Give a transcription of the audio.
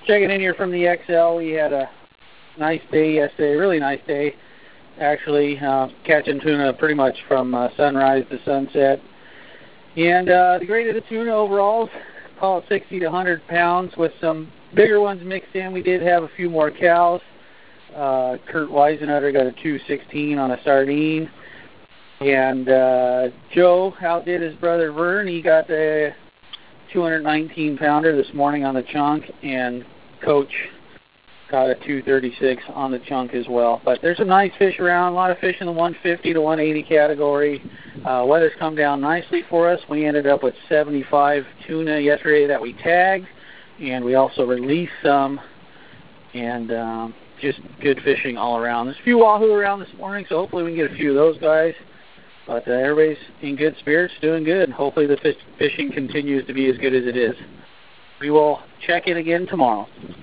Checking in here from the XL. We had a nice day yesterday, really nice day, actually, catching tuna pretty much from sunrise to sunset. And the grade of the tuna overall, call it 60 to 100 pounds with some bigger ones mixed in. We did have a few more cows. Kurt Weisenutter got a 216 on a sardine. And Joe outdid his brother Vern. He got a 219 pounder this morning on the chunk, and Coach got a 236 on the chunk as well. But there's some nice fish around, a lot of fish in the 150 to 180 category. Weather's come down nicely for us. We ended up with 75 tuna yesterday that we tagged, and we also released some, and just good fishing all around. There's a few wahoo around this morning, so hopefully we can get a few of those guys. But everybody's in good spirits, doing good. Hopefully the fishing continues to be as good as it is. We will check in again tomorrow.